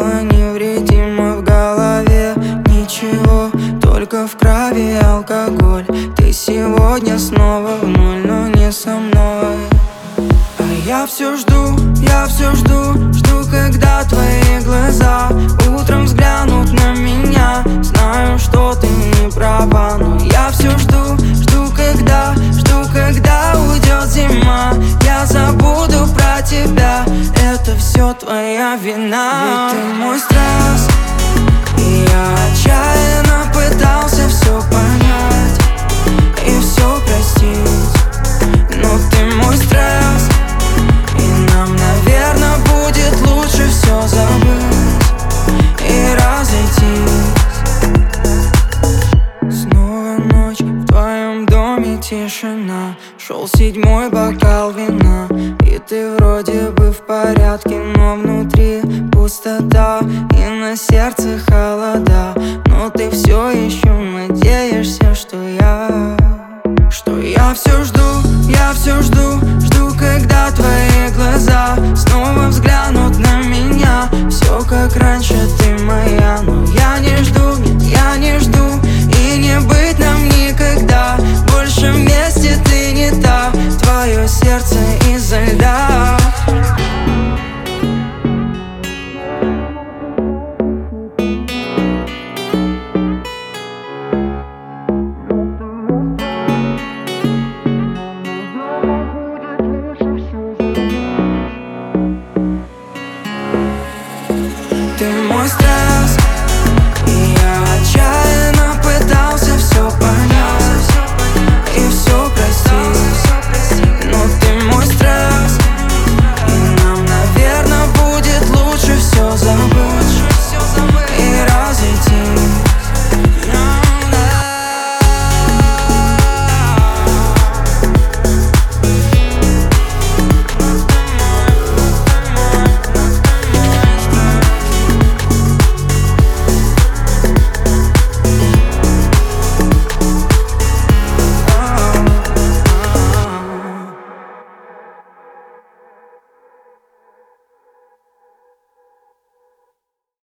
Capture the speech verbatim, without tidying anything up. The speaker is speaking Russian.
цела, невредима в голове. Ничего, только в крови алкоголь. Ты сегодня снова в ноль, но не со мной. А я все жду, я все жду, жду, когда твои глаза утром взглянут на меня. Знаю, что ты не права, но я все жду, жду, когда, жду, когда уйдет зима. Я забуду про тебя, это все твоя вина. Ведь ты мой стресс, и я отчаянно пытался все понять и все простить, но ты мой стресс, и нам, наверное, будет лучше все забыть и разойтись. Снова ночь, в твоем доме тишина. Шел седьмой бокал вина, и ты вроде бы в порядке, но внутри пустота и на сердце холода. Но ты все еще надеешься, что я, что я все жду, я все жду, жду, когда твои глаза снова взглянут на меня. Все как раньше, ты моя, но я не жду, нет, я не жду, и не быть нам никогда больше вместе. Ты не та, твое сердце изо льда. Ты мой стресс,